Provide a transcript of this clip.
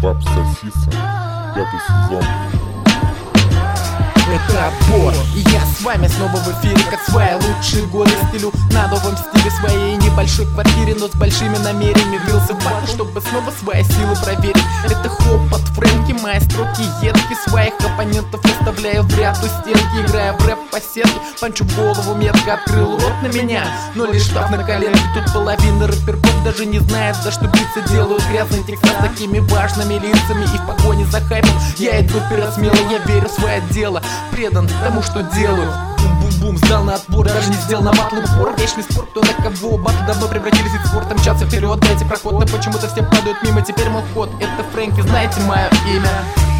Баб Сосиса, 5-й сезон. Это отбор, и я с вами снова в эфире, как свои лучшие годы стилю на новом стиле своей небольшой квартире, но с большими намерениями влился в батл, чтобы снова свои силы проверить. Это хоп от Фрэнки, мои строки едки, своих оппонентов оставляю в ряд у стенки, играя в рэп по сетке, панчу в голову, метко открыл рот на меня, но лишь став на коленке. Тут половина рэперков даже не знает, за что биться, делают грязный текст с такими важными лицами, и в погоне за хайпом я иду вперед смело, я верю в свое дело, предан тому, что делаю. Бум-бум-бум, сдал на отбор, даже не сделал на батл упор. Вечный спор, кто на кого, батл давно превратились в спорт. Мчаться вперед, дайте проход, но почему-то все падают мимо. Теперь мой ход, это Фрэнки, знаете мое имя.